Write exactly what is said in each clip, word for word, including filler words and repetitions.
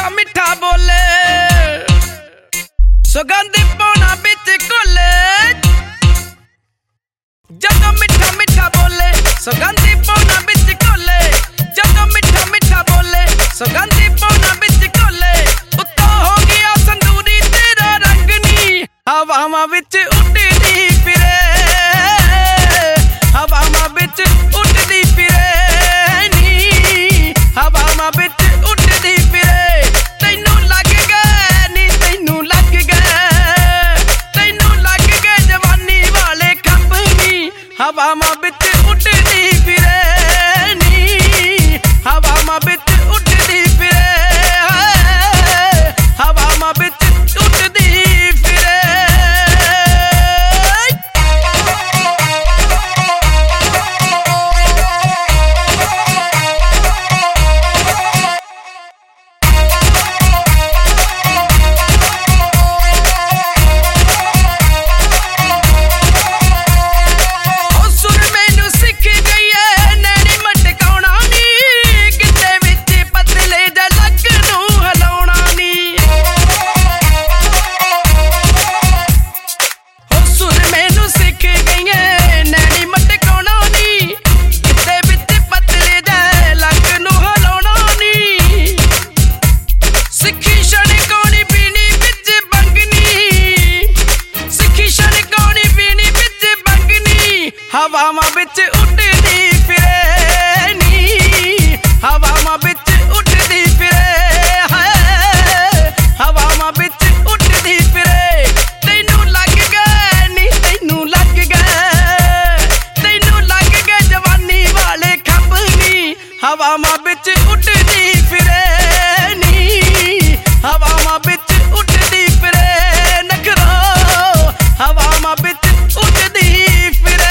मिठा मिठा बोले सुगंध पौना बिच घोले जदों मिठा मिठा बोले सुगंध पौना बिच घोले जदों मिठा मिठा बोले सुगंध पौना बिच घोले उत्तों हो गया संदूरी तेरा रंग नी हवावां विच उड़दी फिरे हवावां विच उड़दी फिरे नी हवावां विच उड़दी फिरे तैनू लग गए नी तैनू लग गए तैनू लग गए जवानी वाले खंभ नी हवावां विच उड़दी फिरे नी हवावां विच उड़दी फिरे हवावां विच उड़दी फिरे हवावां विच उड़दी फिरे नी हवावां विच उड़दी फिरे हवावां विच उड़दी फिरे तैनू लग गए नी तैनू लग गए तैनू लग गए जवानी वाले खंभ नी हवावां विच उड़दी फिरे नी हवावां विच उड़दी फिरे नखरो हवावां विच उड़दी फिरे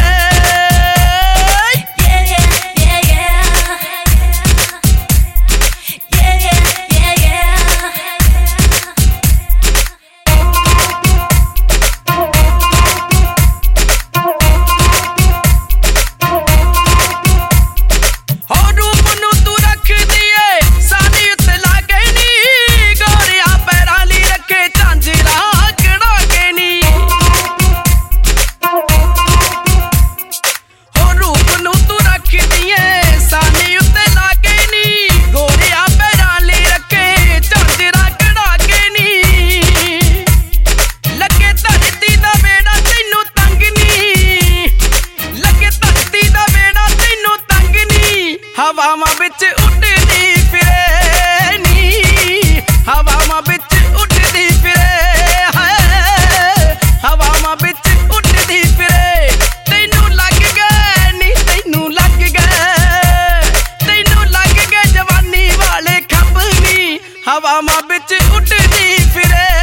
हवावां विच उड़दी फिरे नी हवावां विच उड़दी फिरे हवावां विच उड़दी फिरे तैनू लग गए नी तैनू लग गए तैनू लग गए जवानी वाले खंभ नी हवावां विच उड़दी फिरे